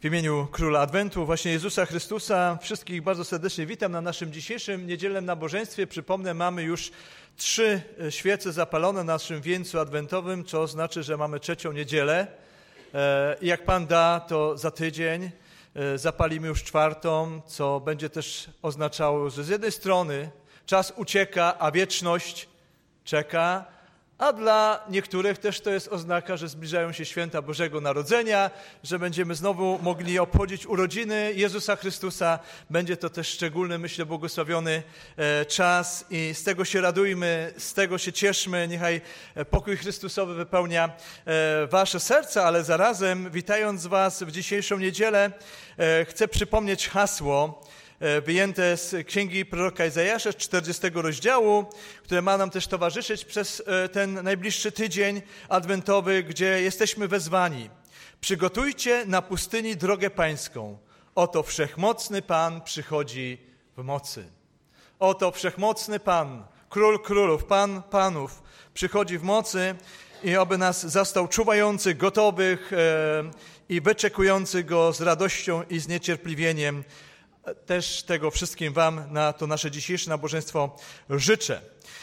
imieniu Króla Adwentu, właśnie Jezusa Chrystusa, wszystkich bardzo serdecznie witam na naszym dzisiejszym niedzielnym nabożeństwie. Przypomnę, mamy już 3 świece zapalone na naszym wieńcu adwentowym, co oznacza, że mamy 3. niedzielę. Jak Pan da, to za tydzień zapalimy już 4., co będzie też oznaczało, że z jednej strony czas ucieka, a wieczność czeka, a dla niektórych też to jest oznaka, że zbliżają się święta Bożego Narodzenia, że będziemy znowu mogli obchodzić urodziny Jezusa Chrystusa. Będzie to też szczególny, myślę, błogosławiony czas i z tego się radujmy, z tego się cieszmy. Niechaj pokój Chrystusowy wypełnia wasze serca, ale zarazem witając was w dzisiejszą niedzielę chcę przypomnieć hasło wyjęte z księgi proroka Izajasza, z 40 rozdziału, które ma nam też towarzyszyć przez ten najbliższy tydzień adwentowy, gdzie jesteśmy wezwani. Przygotujcie na pustyni drogę pańską. Oto wszechmocny Pan przychodzi w mocy. Oto wszechmocny Pan, Król królów, Pan panów przychodzi w mocy i oby nas zastał czuwający, gotowych i wyczekujących Go z radością i z niecierpliwieniem. Też tego wszystkim wam na to nasze dzisiejsze nabożeństwo życzę.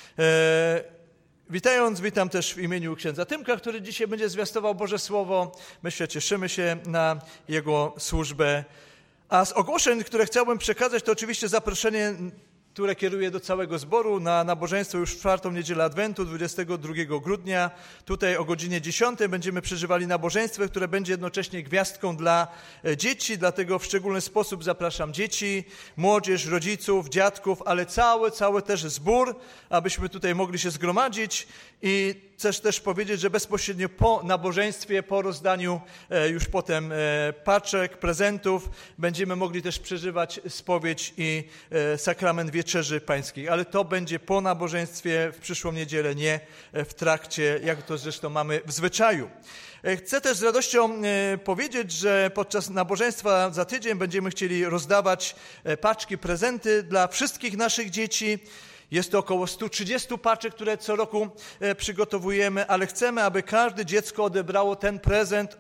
Witam też w imieniu księdza Tymka, który dzisiaj będzie zwiastował Boże Słowo. Myślę, cieszymy się na jego służbę. A z ogłoszeń, które chciałbym przekazać, to oczywiście zaproszenie, które kieruję do całego zboru na nabożeństwo już w 4. niedzielę Adwentu, 22 grudnia. Tutaj o godzinie 10 będziemy przeżywali nabożeństwo, które będzie jednocześnie gwiazdką dla dzieci, dlatego w szczególny sposób zapraszam dzieci, młodzież, rodziców, dziadków, ale cały też zbór, abyśmy tutaj mogli się zgromadzić i chcę też powiedzieć, że bezpośrednio po nabożeństwie, po rozdaniu już potem paczek, prezentów, będziemy mogli też przeżywać spowiedź i sakrament Wieczerzy Pańskiej. Ale to będzie po nabożeństwie w przyszłą niedzielę, nie w trakcie, jak to zresztą mamy w zwyczaju. Chcę też z radością powiedzieć, że podczas nabożeństwa za tydzień będziemy chcieli rozdawać paczki, prezenty dla wszystkich naszych dzieci. Jest to około 130 paczek, które co roku przygotowujemy, ale chcemy, aby każde dziecko odebrało ten prezent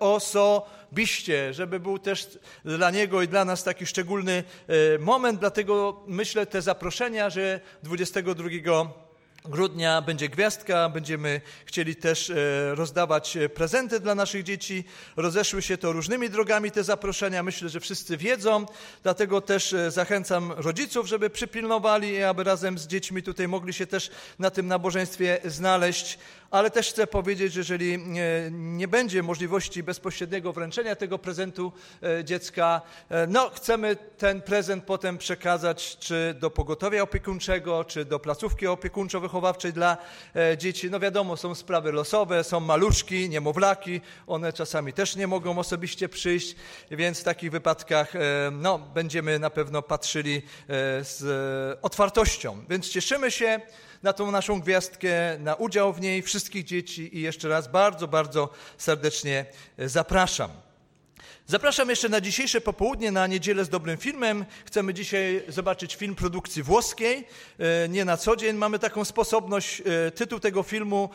osobiście, żeby był też dla niego i dla nas taki szczególny moment. Dlatego myślę, te zaproszenia, że 22 grudnia będzie gwiazdka, będziemy chcieli też rozdawać prezenty dla naszych dzieci. Rozeszły się to różnymi drogami, te zaproszenia. Myślę, że wszyscy wiedzą, dlatego też zachęcam rodziców, żeby przypilnowali i aby razem z dziećmi tutaj mogli się też na tym nabożeństwie znaleźć. Ale też chcę powiedzieć, że jeżeli nie będzie możliwości bezpośredniego wręczenia tego prezentu dziecka, chcemy ten prezent potem przekazać czy do pogotowia opiekuńczego, czy do placówki opiekuńczo-wychowawczej dla dzieci. No wiadomo, są sprawy losowe, są maluszki, niemowlaki, one czasami też nie mogą osobiście przyjść, więc w takich wypadkach będziemy na pewno patrzyli z otwartością. Więc cieszymy się na tą naszą gwiazdkę, na udział w niej wszystkich dzieci i jeszcze raz bardzo, bardzo serdecznie zapraszam. Zapraszam jeszcze na dzisiejsze popołudnie, na niedzielę z dobrym filmem. Chcemy dzisiaj zobaczyć film produkcji włoskiej. Nie na co dzień mamy taką sposobność. Tytuł tego filmu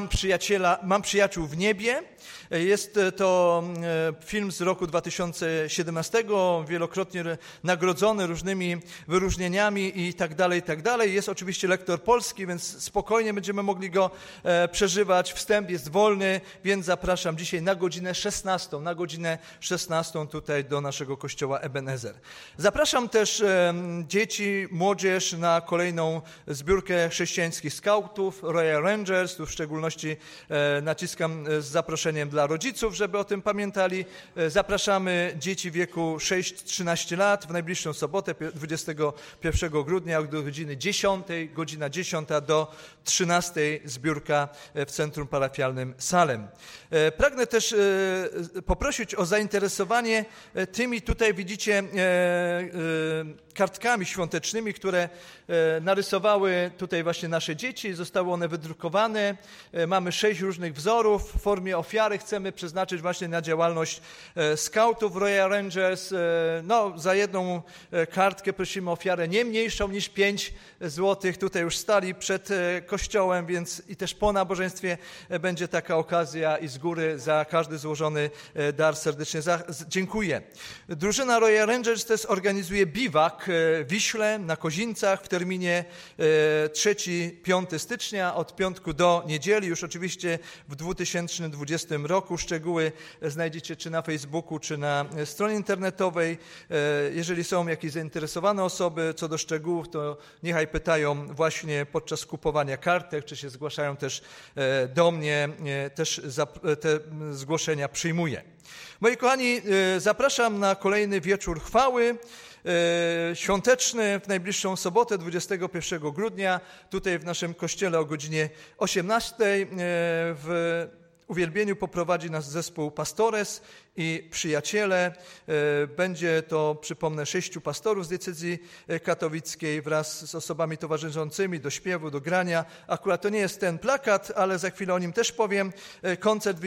Mam przyjaciół w niebie. Jest to film z roku 2017, wielokrotnie nagrodzony różnymi wyróżnieniami i tak dalej. Jest oczywiście lektor polski, więc spokojnie będziemy mogli go przeżywać. Wstęp jest wolny, więc zapraszam dzisiaj na godzinę 16. Na godzinę 16 tutaj do naszego kościoła Ebenezer. Zapraszam też dzieci, młodzież na kolejną zbiórkę chrześcijańskich skautów, Royal Rangers. Tu w szczególności naciskam z zaproszeniem dla rodziców, żeby o tym pamiętali. Zapraszamy dzieci w wieku 6-13 lat w najbliższą sobotę, 21 grudnia od godziny 10, godzina 10 do 13 zbiórka w Centrum Parafialnym Salem. Pragnę też poprosić o zainteresowanie tymi, tutaj widzicie, kartkami świątecznymi, które narysowały tutaj właśnie nasze dzieci. Zostały one wydrukowane. Mamy 6 różnych wzorów w formie ofiary. Chcemy przeznaczyć właśnie na działalność skautów Royal Rangers. Za jedną kartkę prosimy o ofiarę nie mniejszą niż 5 złotych. Tutaj już stali przed kościołem, więc i też po nabożeństwie będzie taka okazja i z góry za każdy złożony dar serdecznie dziękuję. Drużyna Royal Rangers też organizuje biwak w Wiśle na Kozińcach w terminie 3-5 stycznia od piątku do niedzieli. Już oczywiście w 2020 roku. Szczegóły znajdziecie czy na Facebooku, czy na stronie internetowej. Jeżeli są jakieś zainteresowane osoby co do szczegółów, to niechaj pytają właśnie podczas kupowania kartek, czy się zgłaszają też do mnie. Też te zgłoszenia przyjmuję. Moi kochani, zapraszam na kolejny wieczór chwały świąteczny w najbliższą sobotę, 21 grudnia, tutaj w naszym kościele o godzinie 18. W uwielbieniu poprowadzi nas zespół Pastores i przyjaciele. Będzie to, przypomnę, 6 pastorów z diecezji katowickiej wraz z osobami towarzyszącymi do śpiewu, do grania. Akurat to nie jest ten plakat, ale za chwilę o nim też powiem. Koncert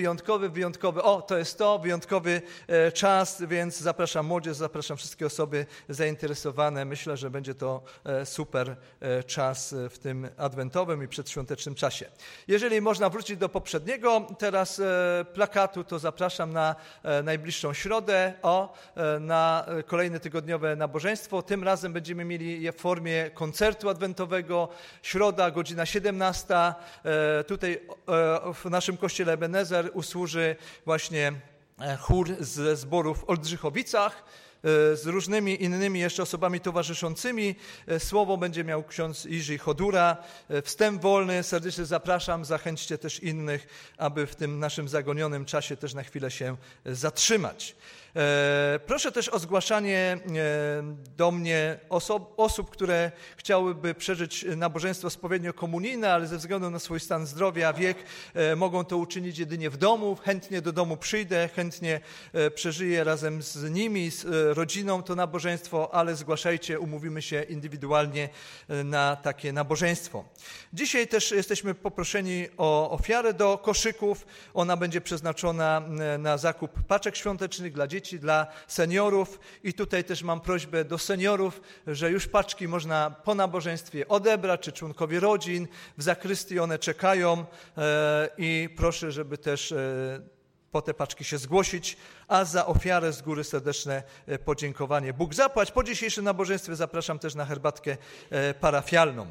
wyjątkowy czas, więc zapraszam młodzież, zapraszam wszystkie osoby zainteresowane. Myślę, że będzie to super czas w tym adwentowym i przedświątecznym czasie. Jeżeli można wrócić do poprzedniego teraz plakatu, to zapraszam na najbliższą środę na kolejne tygodniowe nabożeństwo. Tym razem będziemy mieli je w formie koncertu adwentowego. Środa, godzina 17. Tutaj w naszym kościele Ebenezer usłuży właśnie chór ze zborów w Oldrzychowicach z różnymi innymi jeszcze osobami towarzyszącymi. Słowo będzie miał ksiądz Jiří Chodura. Wstęp wolny, serdecznie zapraszam, zachęćcie też innych, aby w tym naszym zagonionym czasie też na chwilę się zatrzymać. Proszę też o zgłaszanie do mnie osób, które chciałyby przeżyć nabożeństwo spowiednio-komunijne, ale ze względu na swój stan zdrowia, wiek, mogą to uczynić jedynie w domu. Chętnie do domu przyjdę, chętnie przeżyję razem z nimi, z rodziną to nabożeństwo, ale zgłaszajcie, umówimy się indywidualnie na takie nabożeństwo. Dzisiaj też jesteśmy poproszeni o ofiarę do koszyków. Ona będzie przeznaczona na zakup paczek świątecznych dla dzieci, dla seniorów i tutaj też mam prośbę do seniorów, że już paczki można po nabożeństwie odebrać, czy członkowie rodzin, w zakrystii one czekają i proszę, żeby też po te paczki się zgłosić, a za ofiarę z góry serdeczne podziękowanie. Bóg zapłać. Po dzisiejszym nabożeństwie zapraszam też na herbatkę parafialną.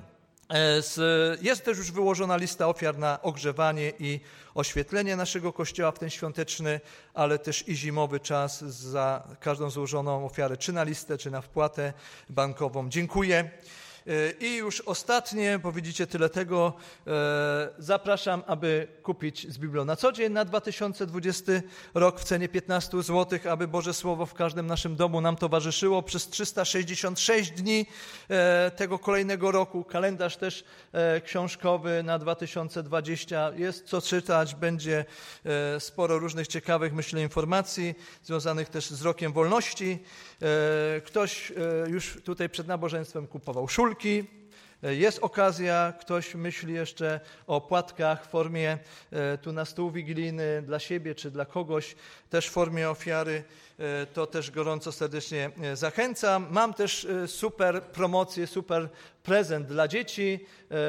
Jest też już wyłożona lista ofiar na ogrzewanie i oświetlenie naszego kościoła w ten świąteczny, ale też i zimowy czas za każdą złożoną ofiarę, czy na listę, czy na wpłatę bankową. Dziękuję. I już ostatnie, bo widzicie tyle tego, zapraszam, aby kupić z Biblią na co dzień na 2020 rok w cenie 15 zł, aby Boże Słowo w każdym naszym domu nam towarzyszyło przez 366 dni tego kolejnego roku. Kalendarz też książkowy na 2020. Jest co czytać, będzie sporo różnych ciekawych, myślę, informacji związanych też z Rokiem Wolności. Ktoś już tutaj przed nabożeństwem kupował szulki. Jest okazja, ktoś myśli jeszcze o płatkach w formie tu na stół wigilijny dla siebie czy dla kogoś, też w formie ofiary, to też gorąco serdecznie zachęcam. Mam też super promocję, super prezent dla dzieci.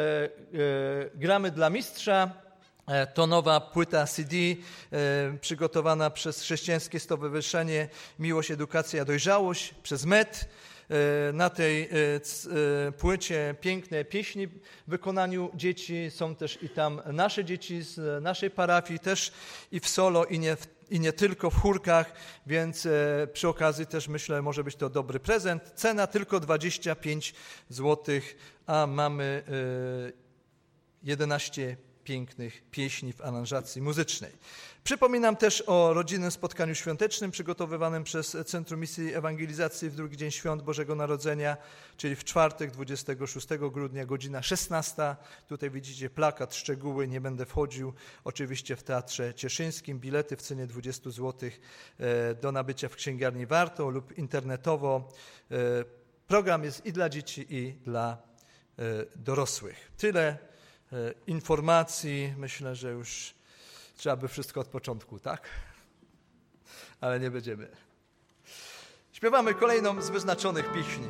Gramy dla mistrza. To nowa płyta CD przygotowana przez Chrześcijańskie Stowarzyszenie Miłość, Edukacja, Dojrzałość przez MED. Na tej płycie piękne pieśni w wykonaniu dzieci. Są też i tam nasze dzieci z naszej parafii, też i w solo, i nie tylko w chórkach, więc przy okazji też myślę, może być to dobry prezent. Cena tylko 25 zł, a mamy 11 pięknych pieśni w aranżacji muzycznej. Przypominam też o rodzinnym spotkaniu świątecznym przygotowywanym przez Centrum Misji Ewangelizacji w drugi dzień Świąt Bożego Narodzenia, czyli w czwartek 26 grudnia, godzina 16. Tutaj widzicie plakat, szczegóły, nie będę wchodził. Oczywiście w Teatrze Cieszyńskim, bilety w cenie 20 zł do nabycia w księgarni Warto lub internetowo. Program jest i dla dzieci, i dla dorosłych. Tyle informacji. Myślę, że już trzeba by wszystko od początku, tak? Ale nie będziemy. Śpiewamy kolejną z wyznaczonych pieśni.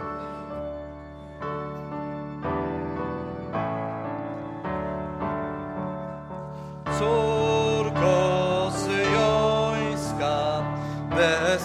Córko syjońska,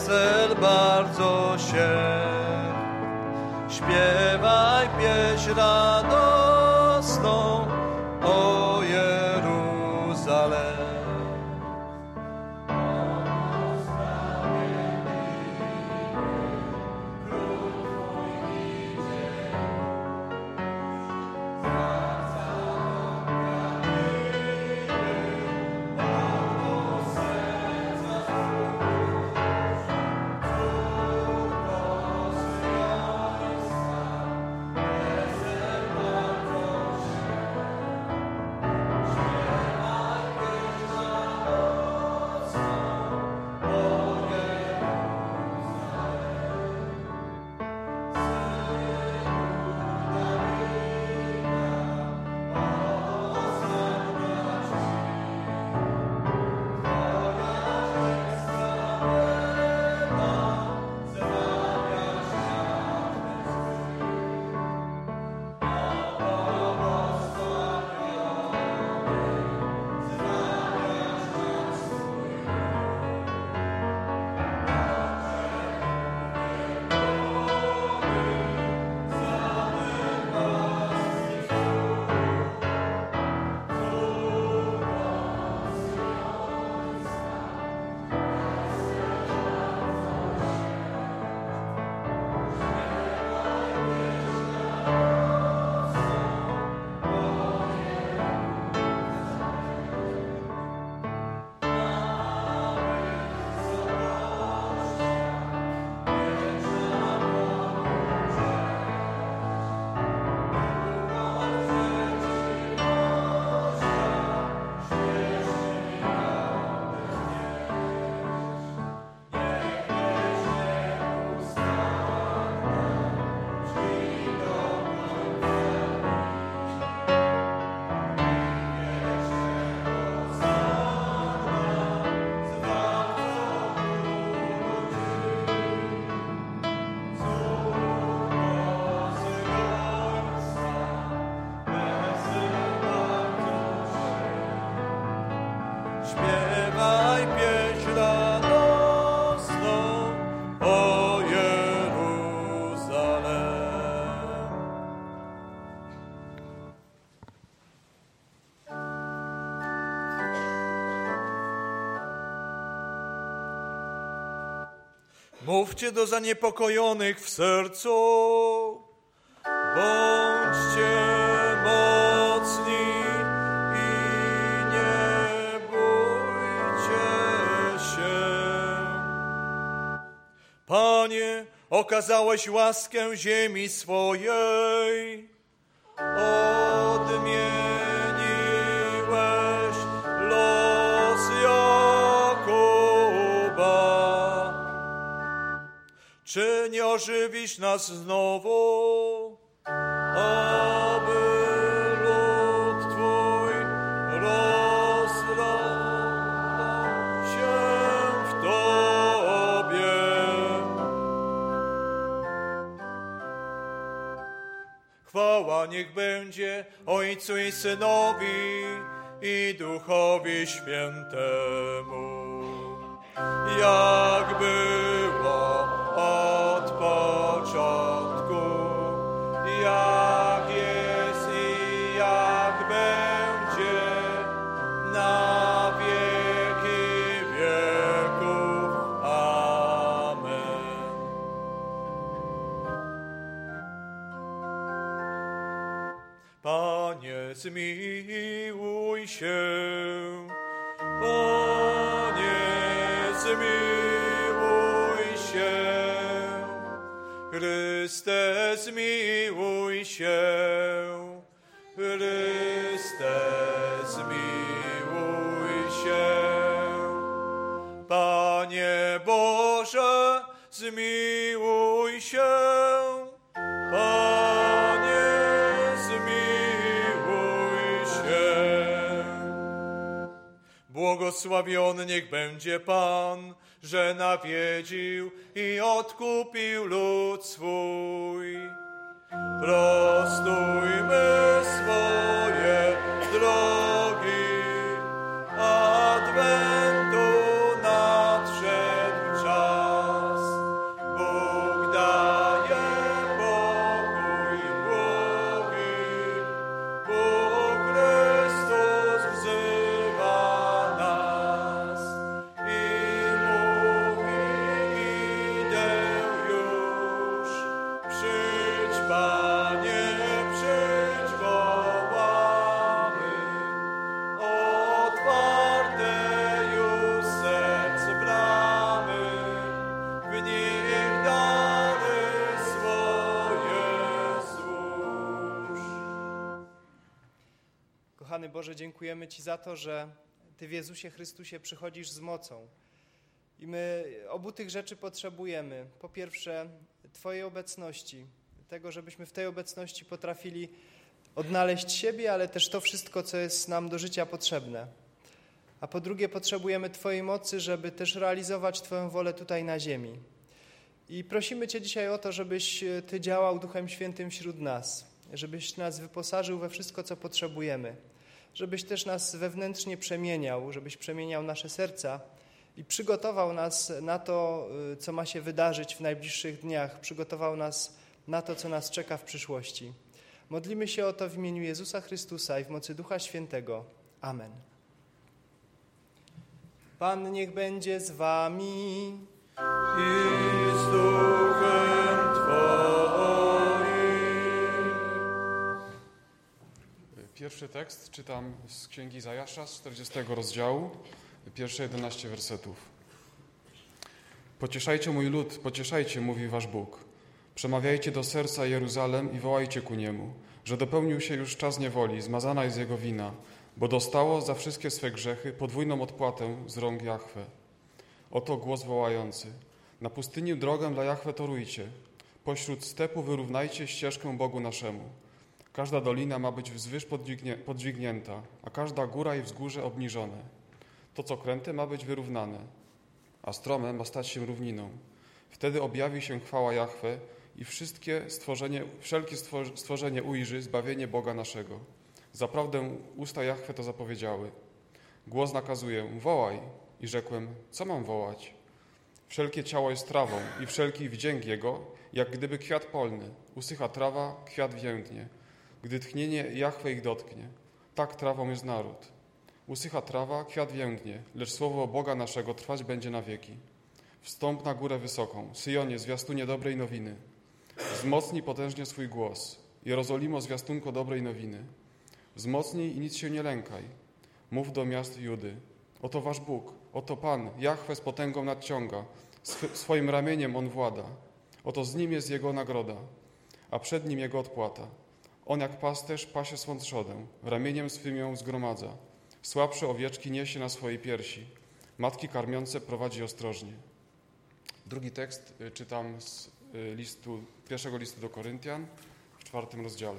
Mówcie do zaniepokojonych w sercu, bądźcie mocni i nie bójcie się. Panie, okazałeś łaskę ziemi swojej, odmieniłeś los Jakuba. Czy nie ożywisz nas znowu, aby lud Twój rozrastał się w Tobie? Chwała niech będzie Ojcu i Synowi i Duchowi Świętemu, jak było od początku, jak jest i jak będzie na wieki wieków. Amen. Panie, zmiłuj się. Panie, zmiłuj się. Chryste, zmiłuj się. Chryste, zmiłuj się. Panie Boże, zmiłuj się. Panie, zmiłuj się. Błogosławiony niech będzie Pan, że nawiedził i odkupił lud swój. Prostujmy swoje drogi, adwentu nadszedł czas. Bóg daje pokój błogi, Bóg Chrystus wzywa nas i mówi: idę już, przyjdź Panie, przyjdź, wołamy. Otwarte już serc bramy, w nich dary swoje złóż. Kochany Boże, dziękujemy Ci za to, że Ty w Jezusie Chrystusie przychodzisz z mocą. I my obu tych rzeczy potrzebujemy. Po pierwsze, Twojej obecności, tego, żebyśmy w tej obecności potrafili odnaleźć siebie, ale też to wszystko, co jest nam do życia potrzebne. A po drugie, potrzebujemy Twojej mocy, żeby też realizować Twoją wolę tutaj na ziemi. I prosimy Cię dzisiaj o to, żebyś Ty działał Duchem Świętym wśród nas, żebyś nas wyposażył we wszystko, co potrzebujemy, żebyś też nas wewnętrznie przemieniał, żebyś przemieniał nasze serca i przygotował nas na to, co ma się wydarzyć w najbliższych dniach, przygotował nas na to, co nas czeka w przyszłości. Modlimy się o to w imieniu Jezusa Chrystusa i w mocy Ducha Świętego. Amen. Pan niech będzie z wami I z duchem Twoim. Pierwszy tekst czytam z Księgi Izajasza, z 40 rozdziału, pierwsze 11 wersetów. Pocieszajcie mój lud, pocieszajcie, mówi wasz Bóg. Przemawiajcie do serca Jeruzalem i wołajcie ku niemu, że dopełnił się już czas niewoli, zmazana jest jego wina, bo dostało za wszystkie swe grzechy podwójną odpłatę z rąk Jahwe. Oto głos wołający. Na pustyni drogę dla Jahwe torujcie. Pośród stepu wyrównajcie ścieżkę Bogu naszemu. Każda dolina ma być wzwyż podźwignięta, a każda góra i wzgórze obniżone. To, co kręte, ma być wyrównane, a strome ma stać się równiną. Wtedy objawi się chwała Jahwe i wszelkie stworzenie ujrzy zbawienie Boga naszego. Zaprawdę usta Jahwe to zapowiedziały. Głos nakazuje, wołaj. I rzekłem, co mam wołać? Wszelkie ciało jest trawą i wszelki wdzięk jego, jak gdyby kwiat polny. Usycha trawa, kwiat więdnie. Gdy tchnienie Jahwe ich dotknie. Tak trawą jest naród. Usycha trawa, kwiat więdnie, lecz słowo Boga naszego trwać będzie na wieki. Wstąp na górę wysoką, Syjonie, zwiastunie dobrej nowiny. Wzmocnij potężnie swój głos, Jerozolimo, zwiastunko dobrej nowiny. Wzmocnij i nic się nie lękaj. Mów do miast Judy. Oto wasz Bóg, oto Pan, Jahwe z potęgą nadciąga, swoim ramieniem On włada. Oto z Nim jest Jego nagroda, a przed Nim Jego odpłata. On jak pasterz pasie swą trzodę, ramieniem swym ją zgromadza. Słabsze owieczki niesie na swojej piersi, matki karmiące prowadzi ostrożnie. Drugi tekst czytam z pierwszego listu do Koryntian w 4 rozdziale.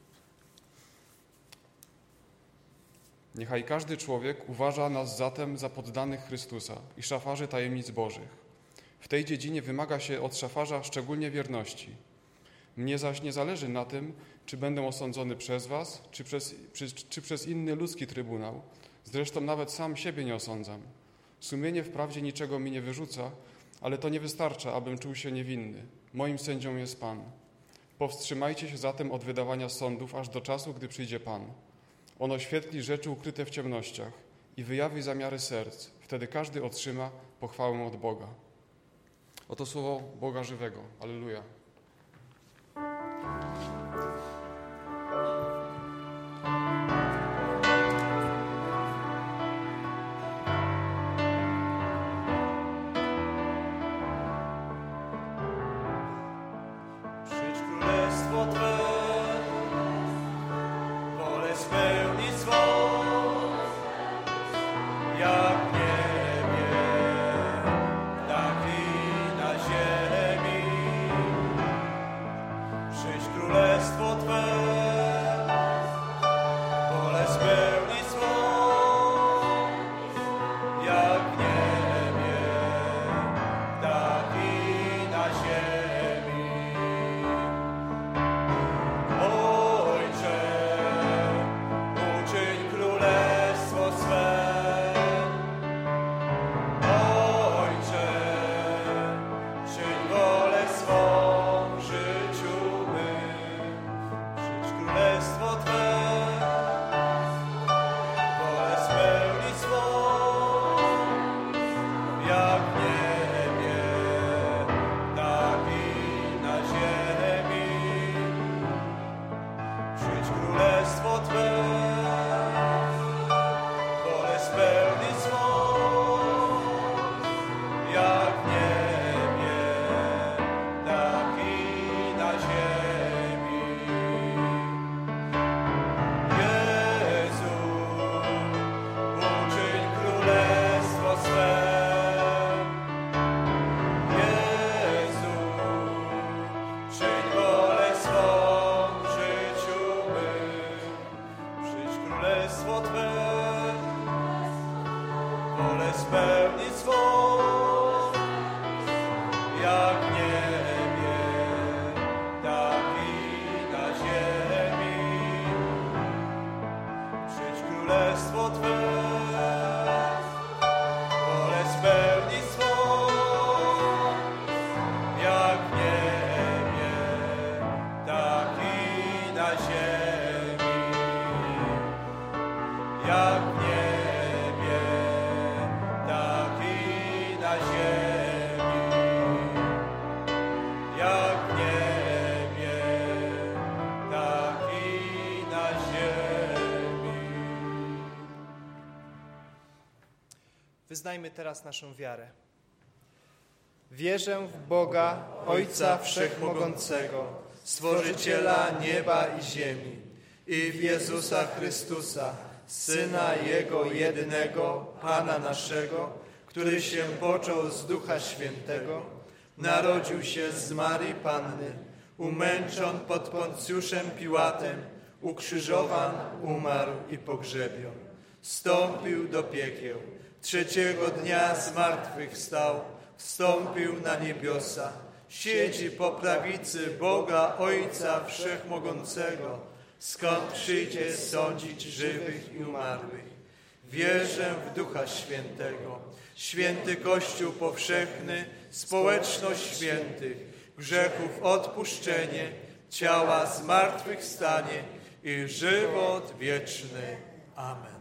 Niechaj każdy człowiek uważa nas zatem za poddanych Chrystusa i szafarzy tajemnic Bożych. W tej dziedzinie wymaga się od szafarza szczególnie wierności. Mnie zaś nie zależy na tym, czy będę osądzony przez was, czy przez inny ludzki trybunał. Zresztą nawet sam siebie nie osądzam. Sumienie wprawdzie niczego mi nie wyrzuca, ale to nie wystarcza, abym czuł się niewinny. Moim sędzią jest Pan. Powstrzymajcie się zatem od wydawania sądów aż do czasu, gdy przyjdzie Pan. On oświetli rzeczy ukryte w ciemnościach i wyjawi zamiary serc. Wtedy każdy otrzyma pochwałę od Boga. Oto słowo Boga żywego. Alleluja. Wyznajmy teraz naszą wiarę. Wierzę w Boga, Ojca Wszechmogącego, Stworzyciela nieba i ziemi, i w Jezusa Chrystusa, Syna Jego jedynego, Pana naszego, który się począł z Ducha Świętego, narodził się z Marii Panny, umęczon pod Poncjuszem Piłatem, ukrzyżowan, umarł i pogrzebion. Wstąpił do piekieł, trzeciego dnia zmartwychwstał, wstąpił na niebiosa, siedzi po prawicy Boga Ojca Wszechmogącego, skąd przyjdzie sądzić żywych i umarłych. Wierzę w Ducha Świętego, święty Kościół powszechny, społeczność świętych, grzechów odpuszczenie, ciała zmartwychwstanie i żywot wieczny. Amen.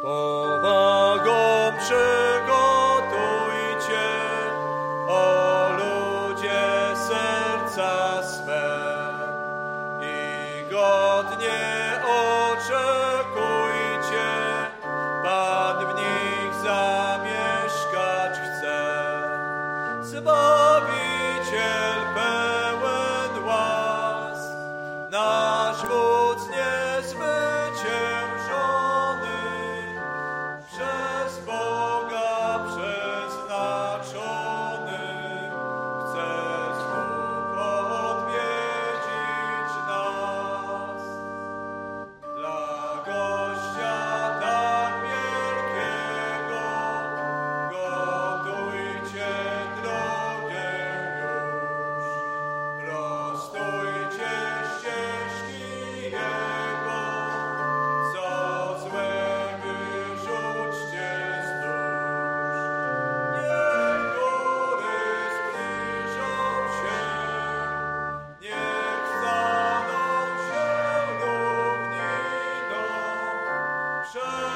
Powagą przygotujcie, o ludzie, serca swe i godnie oczekujcie, Pan w nich zamieszkać chce. Zbawiciel pełen łask, nasz wódz niezwyciężony, przez Boga przeznaczony, chce znów odwiedzić nas. Dla gościa tak wielkiego gotujcie drogę już, prostujcie ścieżki Jego, co złe wyrzućcie z dusz. Niech góry zbliżą się, niech staną się równiną przed